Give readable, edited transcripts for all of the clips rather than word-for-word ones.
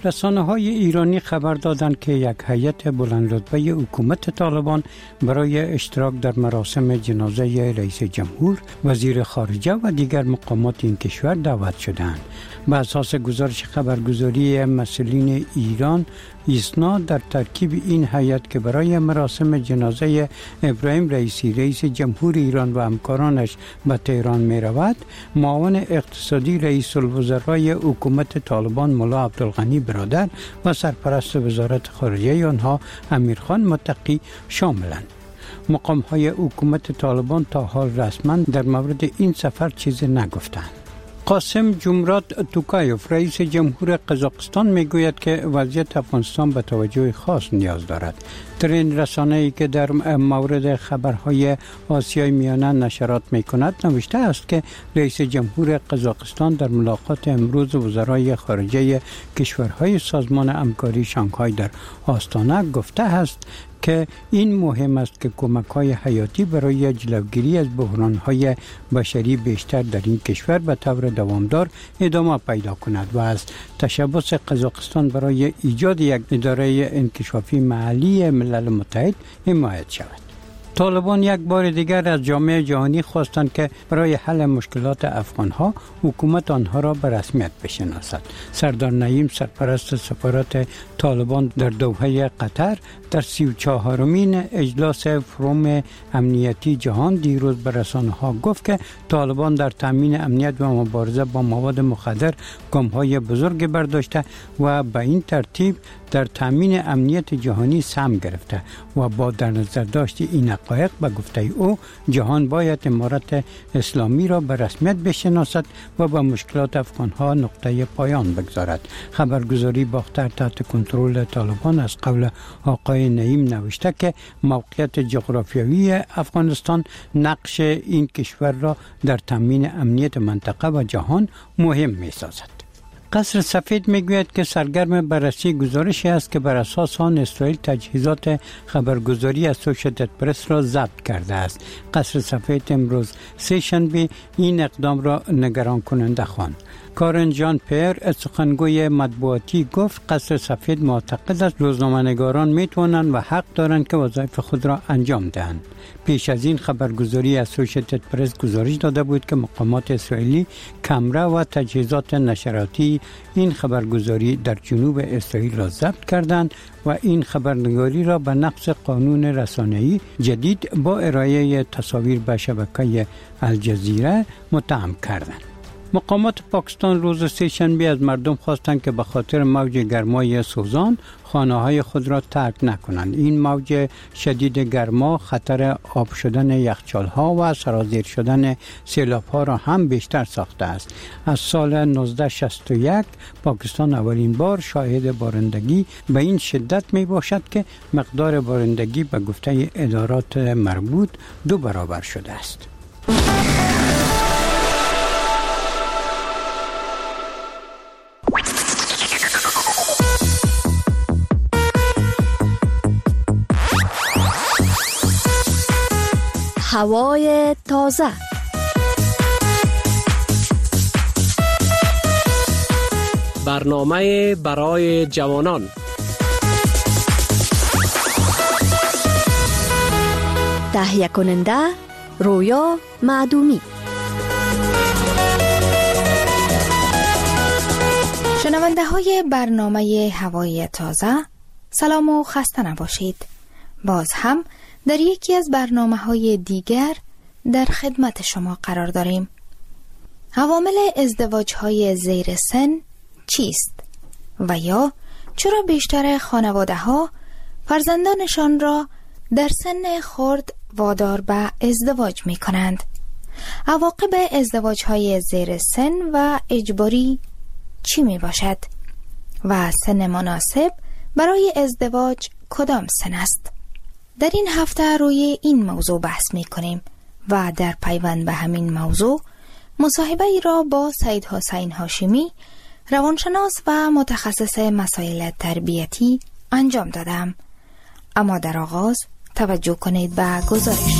رسانه‌های ایرانی خبر دادند که یک هیئت بلندرتبه حکومت طالبان برای اشتراک در مراسم جنازه رئیس جمهور، وزیر خارجه و دیگر مقامات این کشور دعوت شدند. به اساس گزارش خبرگزاری مسئولین ایران، ایسنا در ترکیب این هیئت که برای مراسم جنازه ابراهیم رئیسی رئیس جمهور ایران و همکارانش به تهران می رود، معاون اقتصادی رئیس الوزرای حکومت طالبان مولا عبدالغنی برادر و سرپرست وزارت خارجه آنها امیرخان متقی شاملند. مقام‌های حکومت طالبان تا حال رسما در مورد این سفر چیزی نگفتند. قاسم جمرات توکایوف رئیس جمهور قزاقستان میگوید که وضعیت افغانستان به توجه خاص نیاز دارد. ترین رسانه‌ای که در مورد خبرهای آسیای میانه نشرات میکند نوشته است که رئیس جمهور قزاقستان در ملاقات امروز وزرای خارجه کشورهای سازمان همکاری شانگهای در آستانه گفته است که این مهم است که کمک‌های حیاتی برای جلوگیری از بحران‌های بشری بیشتر در این کشور به طور دوامدار ادامه پیدا کند و از تشبث قزاقستان برای ایجاد یک اداره انکشافی محلی ملل متحد حمایت شود. طالبان یک بار دیگر از جامعه جهانی خواستند که برای حل مشکلات افغانها حکومت آنها را به رسمیت بشناسد. سردار نعیم سرپرست سفارت طالبان در دوحه قطر در 34مین اجلاس فروم امنیتی جهان دیروز به رسانه‌ها گفت که طالبان در تامین امنیت و مبارزه با مواد مخدر گام‌های بزرگ برداشته و به این ترتیب در تامین امنیت جهانی سهم گرفته و با در نظر داشت این حقایق به گفته او جهان باید امارت اسلامی را به رسمیت بشناسد و به مشکلات افغانها نقطه پایان بگذارد. خبرگزاری باختر تحت کنترل طالبان از قول آقای نعیم نوشته که موقعیت جغرافیایی افغانستان نقش این کشور را در تامین امنیت منطقه و جهان مهم می‌سازد. قصر سفید میگوید که سرگرم بررسی گزارشی است که بر اساس آن اسرائیل تجهیزات خبرگزاری اسوسییتد پرس را ضبط کرده است. قصر سفید امروز سه‌شنبه این اقدام را نگران کننده خواند. کارن جان پیر سخنگوی مطبوعاتی گفت قصر سفید معتقد است روزنامه‌نگاران میتوانند و حق دارند که وظایف خود را انجام دهند. پیش از این خبرگزاری اسوسییتد پرس گزارش داده بود که مقامات اسرائیلی کامره و تجهیزات نشراتی این خبرگزاری در جنوب اسرائیل را ضبط کردند و این خبرنگاری را به نقض قانون رسانه‌ای جدید با ارائه تصاویر به شبکه الجزیره متهم کردند. مقامات پاکستان روز سه‌شنبه از مردم خواستند که به خاطر موج گرمای سوزان خانه‌های خود را ترک نکنند. این موج شدید گرما خطر آب شدن یخچال‌ها و سرازیر شدن سیلاب‌ها را هم بیشتر ساخته است. از سال 1961 پاکستان اولین بار شاهد بارندگی به این شدت می باشد که مقدار بارندگی به گفته ادارات مربوط 2 برابر شده است. هوای تازه. برنامه برای جوانان. تهیه کننده رویا معدومی. شنونده های برنامه هوای تازه، سلام و خسته نباشید. باز هم در یکی از برنامه‌های دیگر در خدمت شما قرار داریم. عوامل ازدواج‌های زیر سن چیست؟ و یا چرا بیشتر خانواده‌ها فرزندانشان را در سن خرد وادار به ازدواج می‌کنند؟ عواقب ازدواج‌های زیر سن و اجباری چی میباشد؟ و سن مناسب برای ازدواج کدام سن است؟ در این هفته روی این موضوع بحث می کنیم و در پیوند به همین موضوع مصاحبه ای را با سید حسین هاشمی، روانشناس و متخصص مسائل تربیتی انجام دادم. اما در آغاز توجه کنید به گزارش.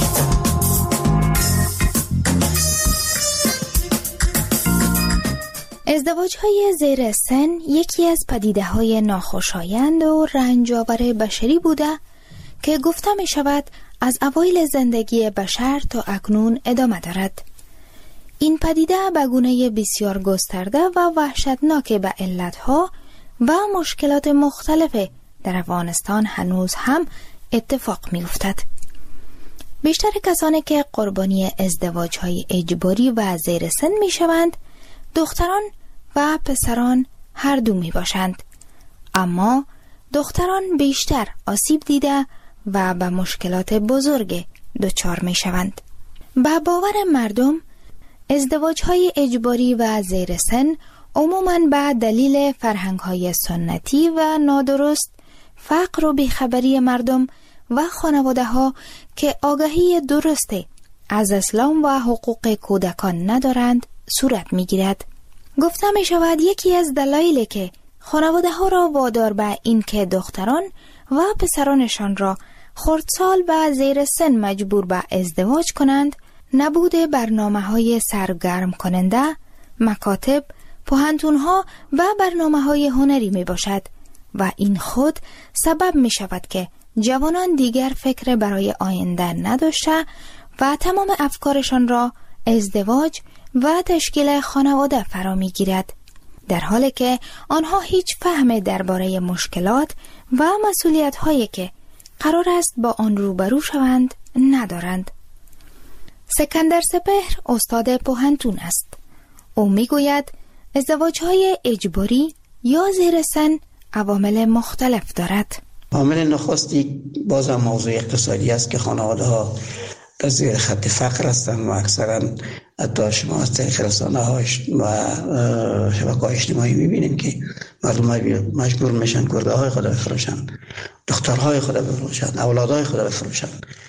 ازدواج‌های زیر سن یکی از پدیده‌های ناخوشایند و رنج‌آور بشری بوده که گفته می شود از اوایل زندگی بشر تا اکنون ادامه دارد. این پدیده به گونه بسیار گسترده و وحشتناک به علتها و مشکلات مختلف در افغانستان هنوز هم اتفاق می افتد. بیشتر کسانی که قربانی ازدواج‌های اجباری و زیر سن می شوند دختران و پسران هر دو می باشند، اما دختران بیشتر آسیب دیده و به مشکلات بزرگ دچار می شوند. به باور مردم ازدواج‌های اجباری و زیر سن عموماً به دلیل فرهنگ‌های سنتی و نادرست، فقر و بیخبری مردم و خانواده‌ها که آگاهی درستی از اسلام و حقوق کودکان ندارند صورت می‌گیرد. گفته می‌شود یکی از دلایلی که خانواده‌ها را وادار به این که دختران و پسرانشان را خردسال و زیر سن مجبور به ازدواج کنند، نبود برنامه‌های سرگرم کننده، مکاتب، پوهنتون‌ها و برنامه‌های هنری میباشد و این خود سبب می‌شود که جوانان دیگر فکر برای آینده نداشته و تمام افکارشان را ازدواج و تشکیل خانواده فرا می‌گیرد، در حالی که آنها هیچ فهم درباره مشکلات و مسئولیت‌هایی که قرار است با آن روبرو شوند ندارند. سکندر سپهر استاد پوهنتون است. او میگوید ازدواج‌های اجباری یا زیر سن عوامل مختلف دارد. عامل نخستی بازم موضوع اقتصادی است که خانواده‌ها در زیر خط فقر هستند و اکثرا حتی شما از طریق رسانه‌ها و شبکه‌های اجتماعی می‌بینید که مردم مجبور میشن گرده‌های خود بفروشن، دخترهای خود بفروشن، اولادهای خود بفروشن.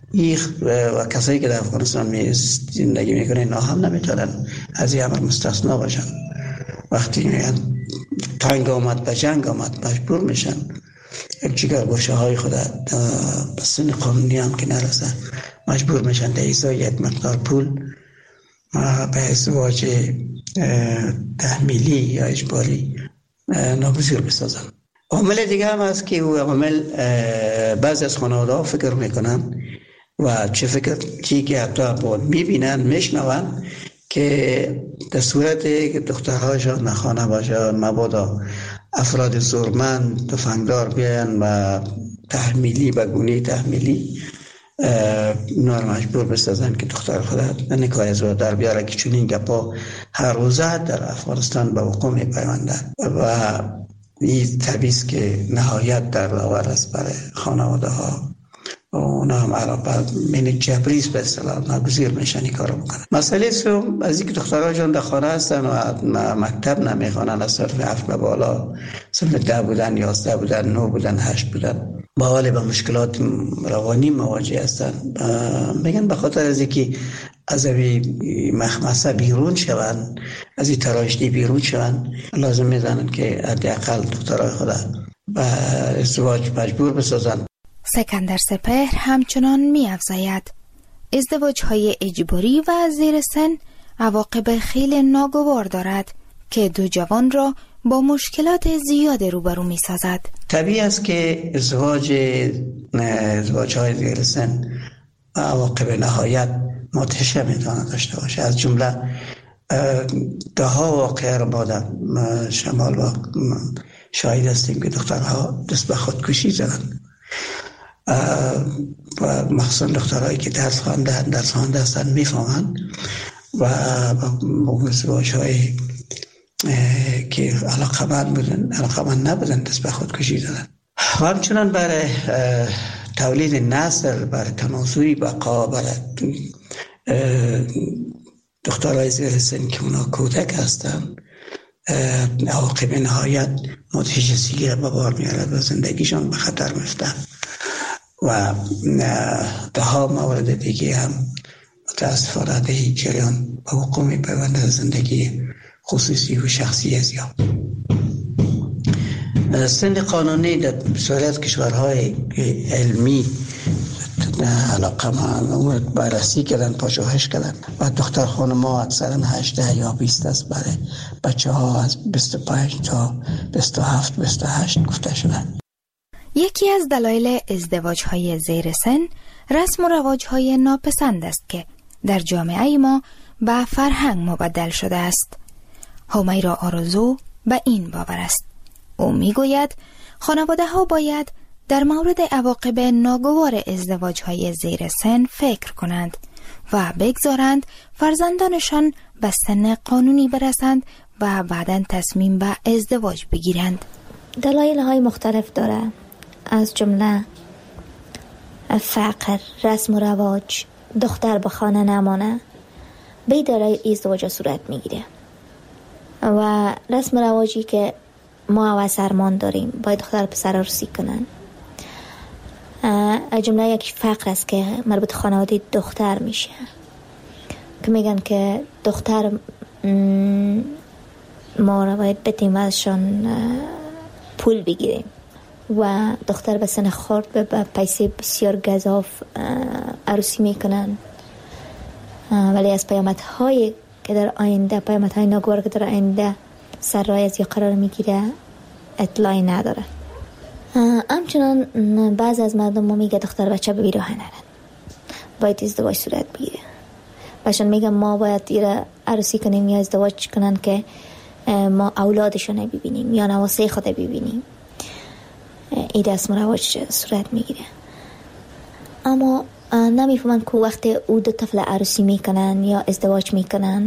و کسایی که در افغانستان زندگی میکنن اینا هم نمیتونن از این امر مستثنا باشن. وقتی تنگ آمد به جنگ آمد مجبور میشن جگر گوشه های خود به سن قانونی هم که نرسه مجبور میشن در ازای یک مقدار پول به ازدواج تحمیلی یا اجباری ناگزیر بسازن. عامل دیگه هم هست که او عامل بعضی از خانواده ها فکر میکنن و چی که حتی بود میبینن میشنون که در صورت که دخترهاشان نخانه باشن مبادا افراد زورمند تفنگدار بیان و تحمیلی به گونه تحمیلی نار مجبور بسازن که دختر خود نکاح ازدواج در بیاره که چون این گپا هر روزه در افغانستان به وقوع میپیونده و این تبعیض که نهایت در داور است برای خانواده ها و اونا هم علاقه من جبریز به اصطلاح ناگزیر میشن این کارو بکنن. مسئله سوم از اینکه دخترها جان در خانه هستن و مکتب نمیخوانن، از صرف 7 به بالا صرف 10 بودن 11 بودن 9 بودن 8 بودن با حال به مشکلات روانی مواجه هستن. میگن به خاطر از اینکه از این مخمسه بیرون شوند، از این تراژدی بیرون شوند، لازم میزنن که حداقل دخترای خود به ازدواج مجبور بسازن. سکندر سپهر همچنان می‌افزاید ازدواج‌های اجباری و زیر سن عواقب خیلی ناگوار دارد که دو جوان را با مشکلات زیاد روبرو می‌سازد. طبیعی است که ازدواج‌های زیر سن عواقب نهایت مدهشه میتواند داشته باشه. از جمله ده ها واقعه را ما در شمال و شاهد هستیم که دخترها دست به خودکشی زدند و مخصوصا دخترهایی که درس خوانده هستند میفهمند و با ازدواج‌های که علاقمند نبودن دست به خودکشی زدند. و همچنان برای تولید نسل، برای تناسلی بقا، برای دخترهای زیر سن که اونا کودک هستن عواقب نهایت مدهشی را به بار میارد و زندگیشان به خطر میفتن و ده ها مورد دیگه هم متاسفانه در این جریان به وقوع میپیونده زندگی خصوصی و شخصی ازیا. سن قانونی در بسیاری از کشورهای علمی علاقه من بررسی کردن، پژوهش کردن و دختر خانم‌ها اکثرا 18 یا 20 است، برای بچه‌ها از 25 تا 27 28 گفته شده. یکی از دلایل ازدواج‌های زیر سن رسم و رواج‌های ناپسند است که در جامعه ما به فرهنگ مبدل شده است. همیرا آرزو به این باور است. او میگوید خانواده‌ها باید در مورد عواقب ناگوار ازدواج‌های زیر سن فکر کنند و بگذارند فرزندانشان به سن قانونی برسند و بعداً تصمیم به ازدواج بگیرند. دلایل‌های مختلف داره، از جمله فقر، رسم و رواج، دختر به خانه نمانه، بیداره ازدواج صورت میگیره و رسم و رواجی که ما و سرمان داریم باید دختر پسر عروسی کنن. از جمله یک فقر است که مربوط خانواده دختر میشه که میگن که دختر ما رو باید بتیم ازشان پول بگیریم و دختر به سن خورد به پیسه بسیار گزاف عروسی میکنن، ولی از پیامدهای که در آینده، پیامدهای ناگوار که در آینده سر راه از یا قرار میگیره اطلاعی نداره. همچنان بعض از مردم ما میگه دختر بچه به بیراه نرن، باید ازدواج صورت بگیره. باشن میگن ما باید ایره عروسی کنیم یا ازدواج کنن که ما اولادشون ببینیم یا نواسه خود ببینیم. این رسم و رواج صورت میگیره، اما نمیفهمن که وقتی او دو طفل عروسی میکنن یا ازدواج میکنن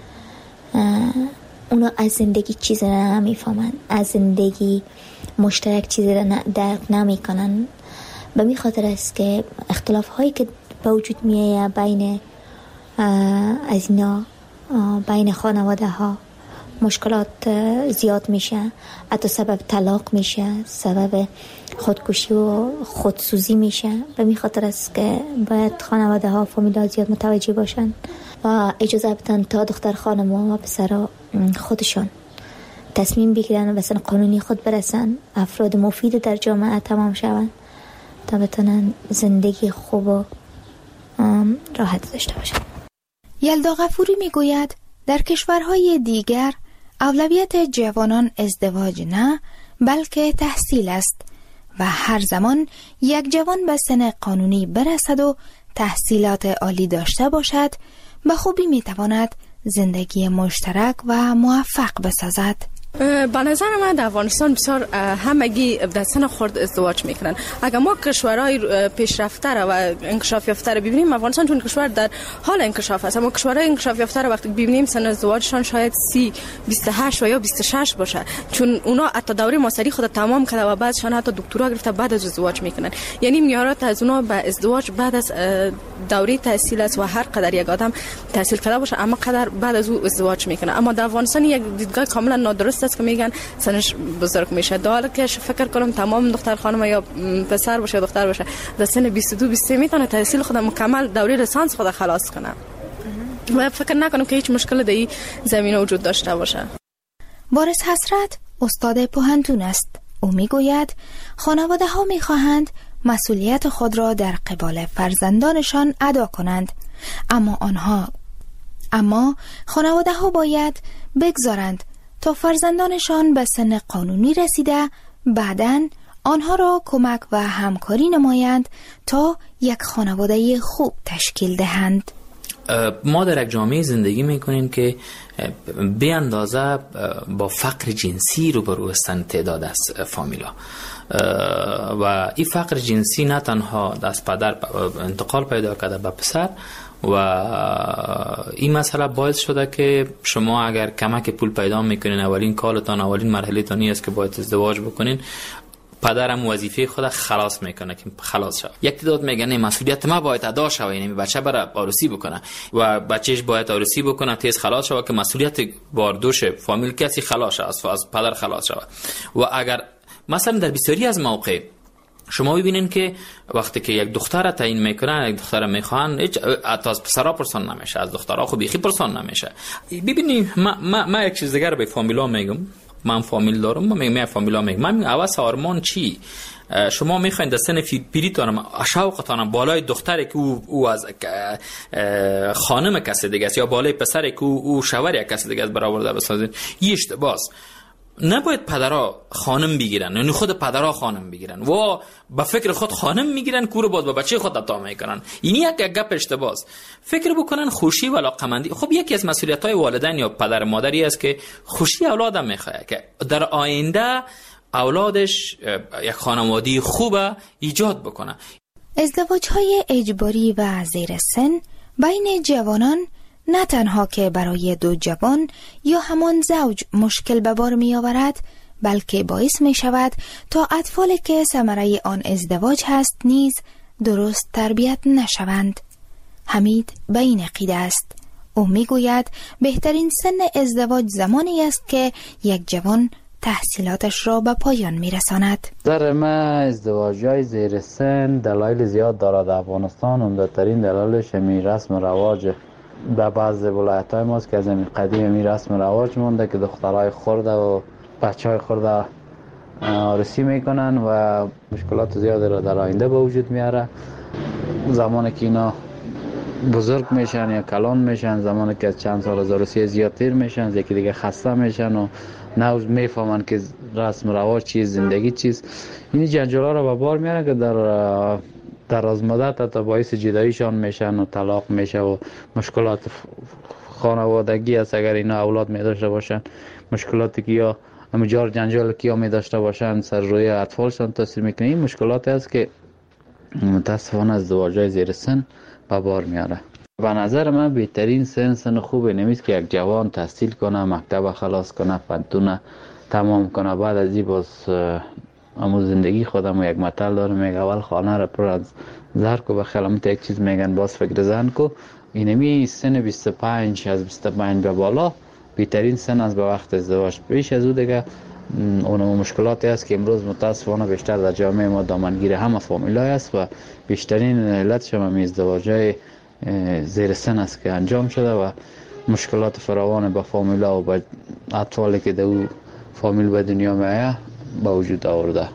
اونا از زندگی چیزی نمیفهمن، از زندگی مشترک چیزی را درک نمیکنن. به می خاطر است که اختلاف هایی که به وجود میایه بین از اینا، بین خانواده ها مشکلات زیاد میشه، حتی سبب طلاق میشه، سبب خودکشی و خودسوزی میشه. به می خاطر است که باید خانواده ها فامیلا زیاد متوجه باشن و اجازه بدن تا دختر خانم و پسر خودشون تصمیم بگیرن و به سن قانونی خود برسن، افراد مفید در جامعه تمام شون تا بتونن زندگی خوب و راحت داشته باشن. یلدا غفوری میگوید در کشورهای دیگر اولویت جوانان ازدواج نه بلکه تحصیل است و هر زمان یک جوان به سن قانونی برسد و تحصیلات عالی داشته باشد به خوبی میتواند زندگی مشترک و موفق بسازد. به نظر من در افغانستان بسیار همگی در سن خرد ازدواج میکنن. اگر ما کشورهای پیشرفته و انکشاف یافته رو ببینیم، افغانستان چون کشور در حال انکشاف است، اما کشورهای انکشاف یافته رو وقتی ببینیم سن ازدواجشان شاید 30 28 و یا 26 باشه، چون اونا حتی دوره ماستری خود تمام کرده و بعدشان حتی دکترا گرفته بعد از ازدواج میکنن. یعنی میارات از اونا به ازدواج بعد از دوره تحصیل است و هر قدر یک آدم تحصیل کرده باشه اما قدر بعد از او ازدواج میکنه. اما در افغانستان یک دیدگاه کاملا نادرست است که میگن سنش بزرگ میشه، در حالی که فکر کنم تمام دختر خانم یا پسر باشه دختر باشه در سن 22 23 میتونه تحصیل خود مکمل دوره لیسانس خود خلاص کنه و فکر نکنم که هیچ مشکل در این زمینه وجود داشته باشه. بارس حسرت استاد پوهنتون است. او میگوید خانواده ها میخواهند مسئولیت خود را در قبال فرزندانشان ادا کنند، اما خانواده ها باید بگذارند تا فرزندانشان به سن قانونی رسیده بعداً آنها را کمک و همکاری نمایند تا یک خانواده خوب تشکیل دهند. ما در یک جامعه زندگی میکنیم که به اندازه با فقر جنسی روبرو هستند تعداد از فامیلا و این فقر جنسی نه تنها از پدر انتقال پیدا کرده به پسر و این مسئله باعث شده که شما اگر کمک پول پیدا میکنین اولین کالتان اولین مرحله تانی است که باید ازدواج بکنین، پدرم وظیفه خود خلاص میکنه که خلاص شد. یک تعداد میگن مسئولیت ما باید ادا شود، یعنی بچه برای عروسی بکنه و بچهش باید عروسی بکنه تیز خلاص شود که مسئولیت باردوش فامیل کسی خلاص شود، از پدر خلاص شود. و اگر مثلا در بسیاری از مواقع شما ببینین که وقتی که یک دختر تعیین میکنن، یک دختر میخوان، هیچ از پسرا پرسان نمیشه، از دخترها خب بیخی پرسان نمیشه. ببینید ما یک چیز دیگه رو به فامیلا میگم. من فامیل دارم، من فامیلا میگم من عوض آرمان چی؟ شما میخواین در سن پیریتان شوقتان بالای دختری که او از خانم کسی دیگه است یا بالای پسری که او شوهر یک کسی دیگه است برآورده بسازید. یه اشتباهه. نباید پدرها خانم بگیرن، یعنی خود پدرها خانم بگیرن و با فکر خود خانم میگیرن کور باز با بچه خود عطا میکنن. این یک گپ اشتباهه. فکر بکنن خوشی و علاقمندی. خب یکی از مسئولیت‌های والدین یا پدر مادری است که خوشی اولادم میخواد که در آینده اولادش یک خانواده خوب ایجاد بکنه. ازدواج‌های اجباری و زیر سن بین جوانان نه تنها که برای دو جوان یا همان زوج مشکل به بار می آورد، بلکه باعث می شود تا اطفالی که ثمره آن ازدواج هست نیز درست تربیت نشوند. حمید به این عقیده است. او می گوید بهترین سن ازدواج زمانی است که یک جوان تحصیلاتش را به پایان می رساند. در من ازدواج‌های زیر سن دلایل زیاد دارد. افغانستان عمده‌ترین دلایلش می رسم و رواج به بعض ولایت‌های ماست که از این قدیم می رسم و رواج مونده که دخترای خرده و بچهای خرده عروسی میکنن و مشکلات زیادی را در آینده به وجود میاره. زمانی که اینا بزرگ میشن یا کلان میشن، زمانی که از چند سال از عروسی زیاد تیر میشن، یکی دیگه خسته میشن و نه میفهمن که رسم و رواج چیز، زندگی چیز. این جنجالا را به بار میاره که در از مدت حتی باعث جداییشان میشن و طلاق میشه و مشکلات خانوادگی است. اگر اینا اولاد می داشته باشن، مشکلاتی که یا همجار جنجال که یا می داشته باشن سر روی اطفالشان تاثیر میکنه. این مشکلاتی است که متاسفانه ازدواج‌های زیر سن به بار میاره. به نظر من بهترین سن خوبه نمیست که یک جوان تحصیل کنه، مکتب خلاص کنه، پنتونه تمام کنه، بعد از این باز اما زندگی خودم یک مطل داره میگه اول خانه را پر از زر کو، بخیلمت یک چیز میگن باز فکر زن کو. اینمی سن 25 از 25 به بالا بهترین سن از به وقت ازدواج. پیش از او دیگه اون مشکلاتی است که امروز متاسفانه بیشتر در جامعه ما دامنگیر همه فامیلای است و بیشترین علتش هم ازدواج‌های زیر سن است که انجام شده و مشکلات فراوان با فامیلا و با اطفالی که در فامیل به دنیا میآید با وجود آورده.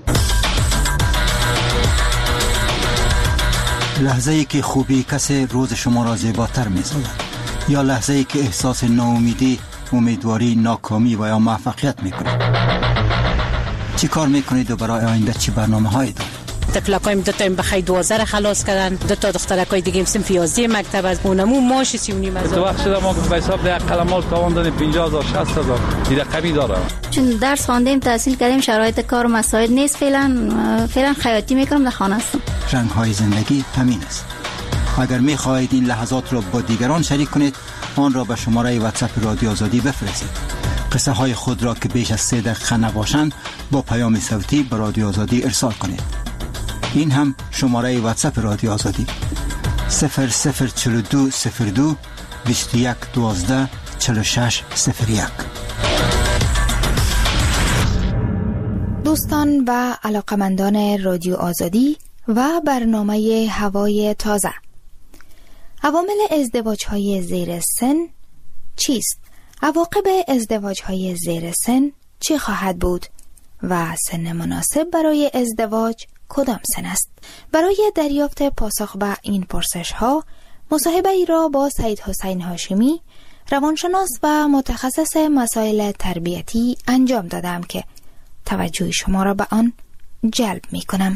لحظه ای که خوبی کسی روز شما را زیباتر می‌سازد یا لحظه ای که احساس ناامیدی، امیدواری، ناکامی و یا موفقیت می‌کنید. چی کار می‌کنید و برای آینده چی برنامه‌هایی دارید؟ تفلکایم دو تا بخای 12 خلاص کردن، دو تا دخترکای دیگه صنف 11 مکتب از اونمو ماش 39 هزار. تو وقت شده ما به حساب ده قلمال تاوان دادیم 50000 60000 دیگه کمی داره. چون درس خواندیم، تحصیل کردیم، شرایط کار و مسائل نیست، فعلا خیاطی میکنم، در خانه هستم. رنگ‌های زندگی همین است. اگر می‌خواهید این لحظات را با دیگران شریک کنید، آن را به شماره واتساپ رادیو آزادی بفرستید. قصه های خود را که بیش از 3 دقیقه نباشند با پیام صوتی به رادیو آزادی ارسال کنید. این هم شماره واتساپ رادیو آزادی 004202 2112 4601. دوستان و علاقمندان رادیو آزادی و برنامه هوای تازه، عوامل ازدواج‌های زیر سن چیست؟ عواقب ازدواج‌های زیر سن چی خواهد بود؟ و سن مناسب برای ازدواج کدام سن است؟ برای دریافت پاسخ به این پرسش‌ها مصاحبه ای را با سید حسین هاشمی، روانشناس و متخصص مسائل تربیتی انجام دادم که توجه شما را به آن جلب می کنم.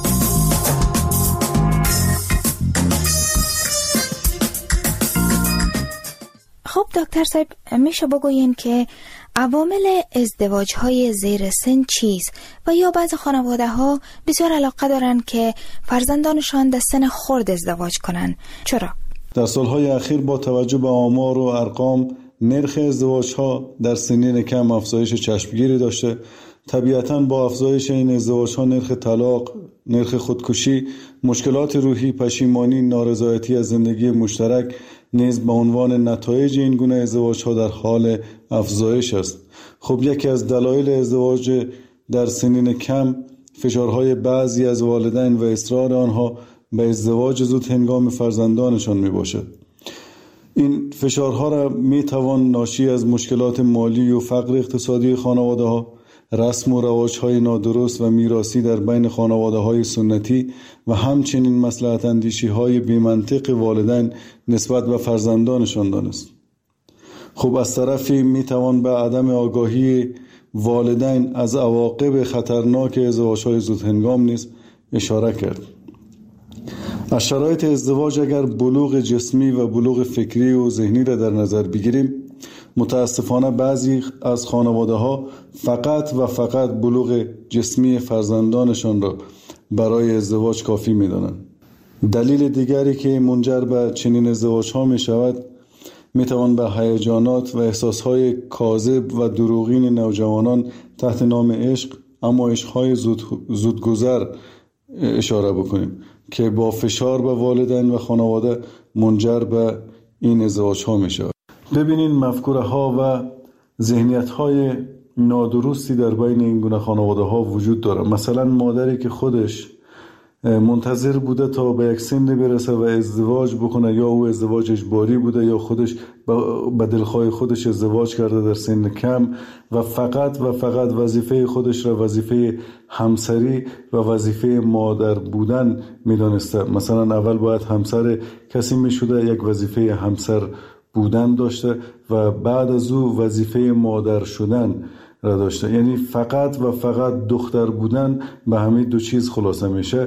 خب دکتر صاحب، میشه بگوین که عوامل ازدواج‌های زیر سن چیست و یا بعض خانواده ها بسیار علاقه دارن که فرزندانشان در سن خرد ازدواج کنن؟ چرا؟ در سالهای اخیر با توجه به آمار و ارقام نرخ ازدواج‌ها در سنین کم افزایش چشمگیری داشته. طبیعتاً با افزایش این ازدواج‌ها نرخ طلاق، نرخ خودکشی، مشکلات روحی، پشیمانی، نارضایتی از زندگی مشترک نیز به عنوان نتایج این گونه ازدواج‌ها در حال افزایش است. خب یکی از دلایل ازدواج در سنین کم فشارهای بعضی از والدین و اصرار آنها به ازدواج زود هنگام فرزندانشان می باشد. این فشارها را می توان ناشی از مشکلات مالی و فقر اقتصادی خانواده ها، رسم و رواج‌های نادرست و میراثی در بین خانواده‌های سنتی و همچنین مصلحت اندیشی‌های بی‌منطق والدین نسبت به فرزندانشان دانست. خب از طرفی میتوان به عدم آگاهی والدین از عواقب خطرناک ازدواج‌های زودهنگام نیز اشاره کرد. از شرایط ازدواج اگر بلوغ جسمی و بلوغ فکری و ذهنی را در نظر بگیریم، متاسفانه بعضی از خانواده‌ها فقط و فقط بلوغ جسمی فرزندانشان را برای ازدواج کافی می‌دانند. دلیل دیگری که منجر به چنین ازدواج‌ها می‌شود، می‌توان به هیجانات و احساس‌های کاذب و دروغین نوجوانان تحت نام عشق، اما عشق‌های زودگذر اشاره بکنیم که با فشار به والدین و خانواده منجر به این ازدواج‌ها می‌شود. ببینین مفکوره‌ها و ذهنیت‌های نادرستی در بین این گونه خانواده‌ها وجود داره. مثلا مادری که خودش منتظر بوده تا به یک سن برسه و ازدواج بکنه، یا او ازدواج اجباری بوده یا خودش به دلخواه خودش ازدواج کرده در سن کم و فقط وظیفه خودش را وظیفه همسری و وظیفه مادر بودن می‌دانسته. مثلا اول باید همسر کسی می‌شده، یک وظیفه همسر بودن داشته و بعد از او وظیفه مادر شدن را داشته. یعنی فقط دختر بودن به همین دو چیز خلاصه میشه.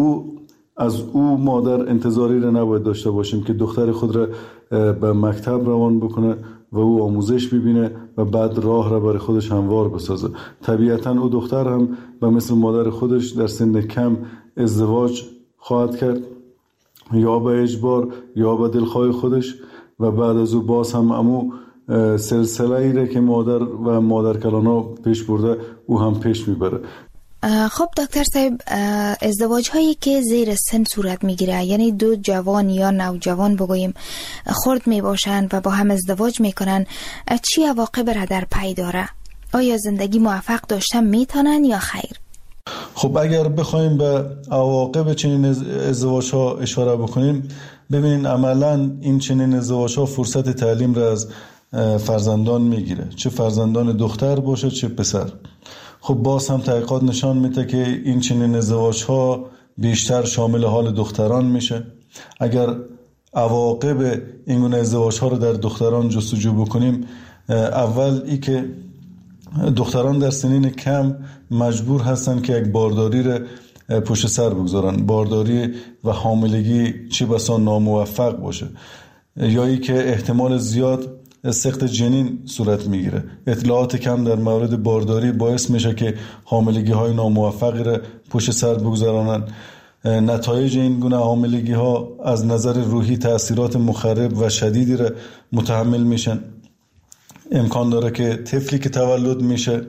از او مادر انتظاری را نباید داشته باشیم که دختر خود را به مکتب روان بکنه و او آموزش ببینه و بعد راه را برای خودش هموار بسازه. طبیعتا او دختر هم به مثل مادر خودش در سن کم ازدواج خواهد کرد، یا به اجبار یا به دلخواه خودش، و بعد از او باز هم امو سلسله ای را که مادر و مادرکلانا پیش برده او هم پیش میبره. خب دکتر صاحب، ازدواج هایی که زیر سن صورت میگیره، یعنی دو جوان یا نوجوان بگوییم خرد میباشند و با هم ازدواج میکنن، چی عواقب را در پی داره؟ آیا زندگی موفق داشتن میتونن یا خیر؟ خب اگر بخوایم به عواقب چنین ازدواج ها اشاره بکنیم، ببینین عملا این چنین ازدواج ها فرصت تعلیم را از فرزندان میگیره، چه فرزندان دختر باشه چه پسر. خب باز هم تحقیقات نشان میده که این چنین ازدواج ها بیشتر شامل حال دختران میشه. اگر عواقب این گونه ازدواج ها رو در دختران جستجو بکنیم، اول ای که دختران در سنین کم مجبور هستن که یک بارداری را پشت سر بگذارن. بارداری و حاملگی چه بسا ناموفق باشه، یا ای که احتمال زیاد سقط جنین صورت میگیره. اطلاعات کم در مورد بارداری باعث میشه که حاملگی های ناموفقی را پشت سر بگذارن. نتایج این گونه حاملگی ها از نظر روحی تأثیرات مخرب و شدیدی را متحمل میشن. امکان داره که طفلی که تولد میشه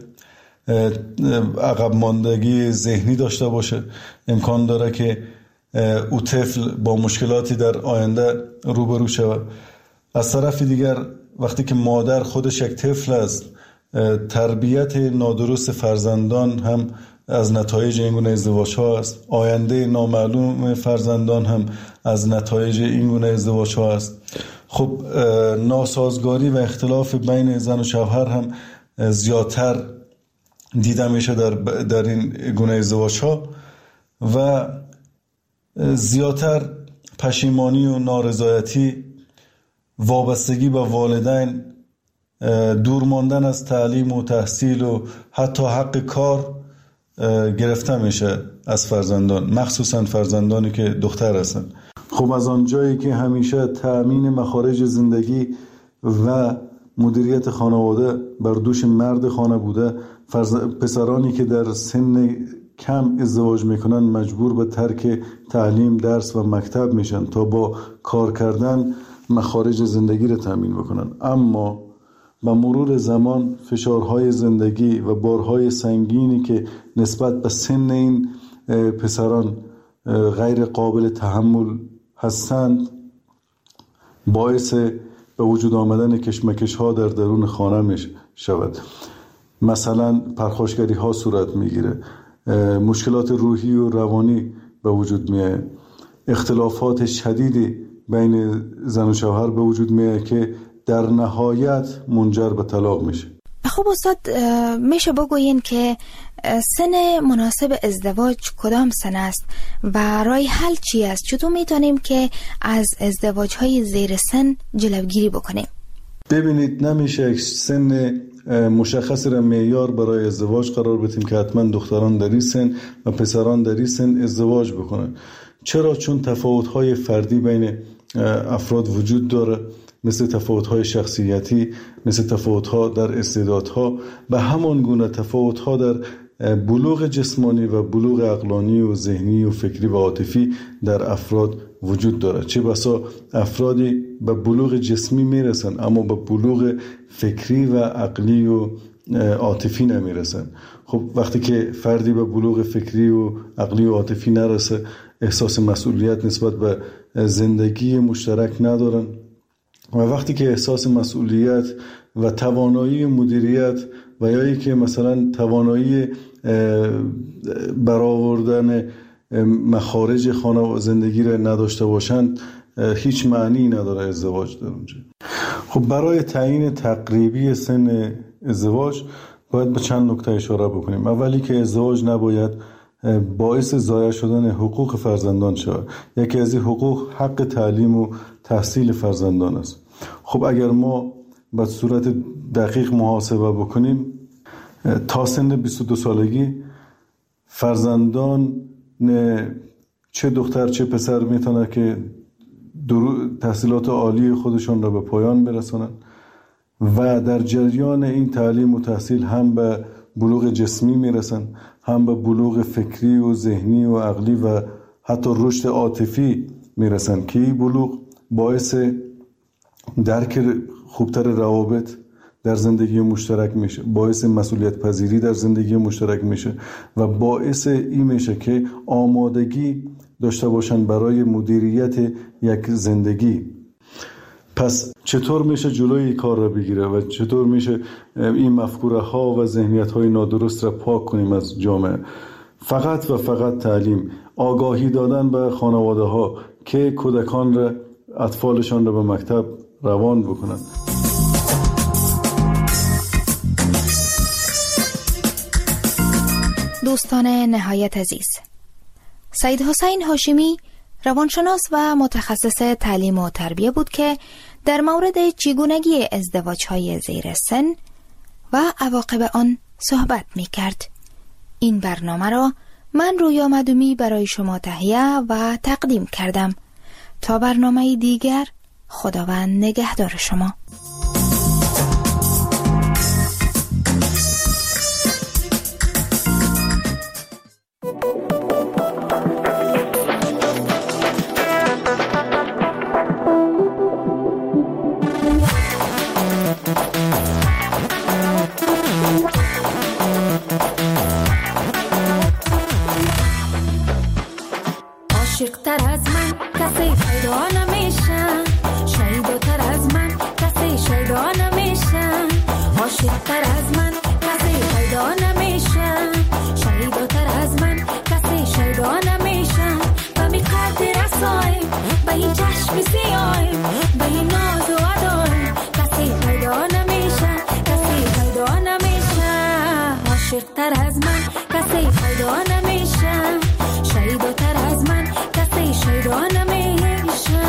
عقب ماندگی ذهنی داشته باشه. امکان داره که او طفل با مشکلاتی در آینده روبرو شود. از طرف دیگر وقتی که مادر خودش یک طفل است، تربیت نادرست فرزندان هم از نتایج این گونه ازدواج ها است. آینده نامعلوم فرزندان هم از نتایج این گونه ازدواج ها است. خب ناسازگاری و اختلاف بین زن و شوهر هم زیادتر دیده میشه در این گونه ازدواج ها و زیادتر پشیمانی و نارضایتی، وابستگی به والدین، دور ماندن از تعلیم و تحصیل و حتی حق کار گرفته میشه از فرزندان، مخصوصا فرزندانی که دختر هستن. خب از آنجایی که همیشه تأمین مخارج زندگی و مدیریت خانواده بر دوش مرد خانه بوده، پسرانی که در سن کم ازدواج میکنن مجبور به ترک تعلیم، درس و مکتب میشن تا با کار کردن مخارج زندگی را تامین بکنن. اما با مرور زمان فشارهای زندگی و بارهای سنگینی که نسبت به سن این پسران غیر قابل تحمل هستند باعث به وجود آمدن کشمکش ها در درون خانه می شود. مثلا پرخاشگری ها صورت می گیره، مشکلات روحی و روانی به وجود می آید، اختلافات شدیدی بین زن و شوهر به وجود میاد که در نهایت منجر به طلاق میشه. خب استاد، میشه بگوین که سن مناسب ازدواج کدام سن است و راه حل چی است؟ چطور میتونیم که از ازدواج های زیر سن جلوگیری بکنیم؟ ببینید، نمیشه سن مشخص را معیار برای ازدواج قرار بدیم که حتما دختران در این سن و پسران در این سن ازدواج بکنن. چرا؟ چون تفاوت‌های فردی بین افراد وجود داره، مثل تفاوت‌های شخصیتی، مثل تفاوت‌ها در استعدادها، به همان گونه تفاوت‌ها در بلوغ جسمانی و بلوغ عقلانی و ذهنی و فکری و عاطفی در افراد وجود داره. چه بسا افرادی به بلوغ جسمی میرسن اما به بلوغ فکری و عقلی و عاطفی نمیرسن. خب وقتی که فردی به بلوغ فکری و عقلی و عاطفی نرسه، احساس مسئولیت نسبت به زندگی مشترک ندارن و وقتی که احساس مسئولیت و توانایی مدیریت و یا که مثلا توانایی برآوردن مخارج خانه و زندگی را نداشته باشند، هیچ معنی نداره ازدواج در اونجا. خب برای تعیین تقریبی سن ازدواج باید به چند نکته اشاره بکنیم. اولی که ازدواج نباید باعث ضایع شدن حقوق فرزندان شود. یکی از این حقوق حق تعلیم و تحصیل فرزندان است. خب اگر ما به صورت دقیق محاسبه بکنیم، تا سن 22 سالگی فرزندان چه دختر چه پسر میتونه که تحصیلات عالی خودشون را به پایان برسونن و در جریان این تعلیم و تحصیل هم به بلوغ جسمی میرسن، هم به بلوغ فکری و ذهنی و عقلی و حتی رشد عاطفی میرسن که این بلوغ باعث درک خوبتر روابط در زندگی مشترک میشه، باعث مسئولیت پذیری در زندگی مشترک میشه و باعث این میشه که آمادگی داشته باشن برای مدیریت یک زندگی. پس چطور میشه جلوی این کار را بگیره و چطور میشه این مفکوره ها و ذهنیت های نادرست را پاک کنیم از جامعه؟ فقط و فقط تعلیم، آگاهی دادن به خانواده ها که کودکان را، اطفالشان را به مکتب روان بکنن. دوستان نهایت عزیز، سید حسین هاشمی روانشناس و متخصص تعلیم و تربیه بود که در مورد چگونگی ازدواج‌های زیر سن و عواقب آن صحبت می‌کرد. این برنامه را من رویا مدومی برای شما تهیه و تقدیم کردم. تا برنامه دیگر، خداوند نگهدار شما. عاشق‌تر از من کسی پیدا نمیشه، شیداتر از من کسی شیدا نمیشه. عاشق‌تر از من کسی پیدا نمیشه، شیداتر از من کسی شیدا نمیشه. و می قدر رسایم به این چشم سیایم، به این ناز و ادایم، کسی پیدا نمیشه، کسی پیدا نمیشه. عاشق‌تر از من کسی پیدا نمیشه، شیداتر از من کسی شیدا نمیشه.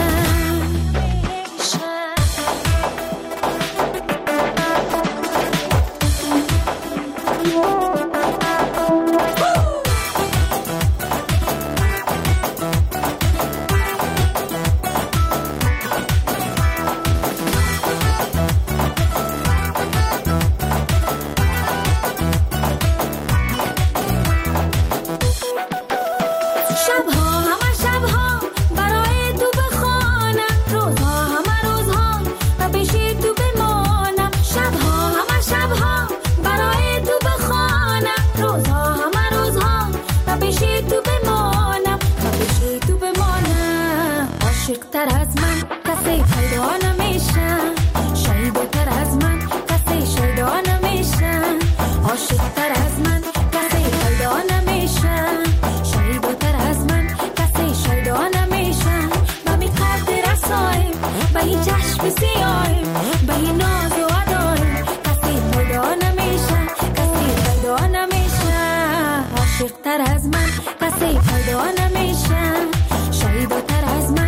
شبها همه شبها برای تو بخوانم، عاشق تر از من کسی پیدا نمیشه، شایداتر از من